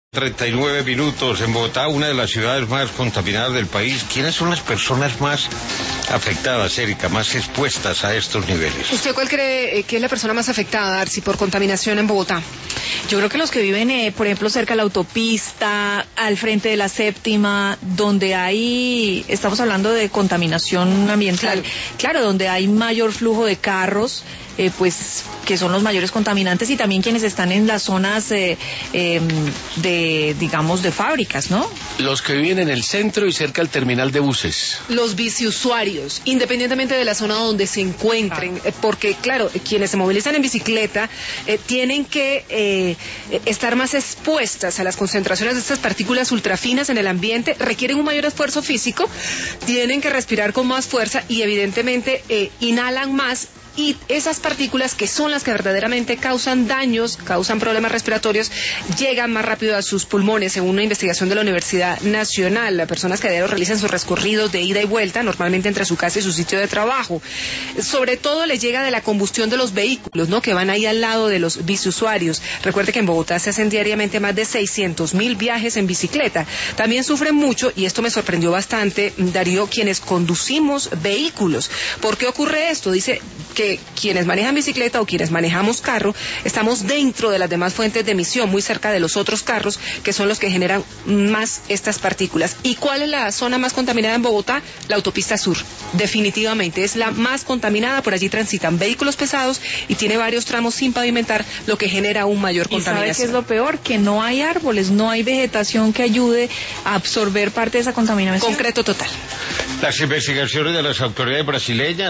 39 minutos en Bogotá, una de las ciudades más contaminadas del país. ¿Quiénes son las personas más afectadas, Erika, más expuestas a estos niveles? ¿Usted cuál cree que es la persona más afectada, Arci, por contaminación en Bogotá? Yo creo que los que viven, por ejemplo, cerca de la autopista, al frente de la séptima, donde estamos hablando de contaminación ambiental, claro, donde hay mayor flujo de carros, pues que son los mayores contaminantes, y también quienes están en las zonas digamos, de fábricas, ¿no? Los que viven en el centro y cerca del terminal de buses. Los biciusuarios, independientemente de la zona donde se encuentren, porque, claro, quienes se movilizan en bicicleta tienen que estar más expuestas a las concentraciones de estas partículas ultrafinas en el ambiente, requieren un mayor esfuerzo físico, tienen que respirar con más fuerza y, evidentemente, inhalan más. Y esas partículas, que son las que verdaderamente causan daños, causan problemas respiratorios, llegan más rápido a sus pulmones, según una investigación de la Universidad Nacional. Las personas que a diario realizan sus recorridos de ida y vuelta, normalmente entre su casa y su sitio de trabajo. Sobre todo les llega de la combustión de los vehículos, ¿no?, que van ahí al lado de los biciusuarios. Recuerde que en Bogotá se hacen diariamente más de 600.000 viajes en bicicleta. También sufren mucho, y esto me sorprendió bastante, Darío, quienes conducimos vehículos. ¿Por qué ocurre esto? Dice que quienes manejan bicicleta o quienes manejamos carro estamos dentro de las demás fuentes de emisión, muy cerca de los otros carros, que son los que generan más estas partículas. ¿Y cuál es la zona más contaminada en Bogotá? La autopista sur, definitivamente es la más contaminada. Por allí transitan vehículos pesados y tiene varios tramos sin pavimentar, lo que genera aún mayor contaminación. ¿Y sabe qué es lo peor? Que no hay árboles, no hay vegetación que ayude a absorber parte de esa contaminación. Concreto total. Las investigaciones de las autoridades brasileñas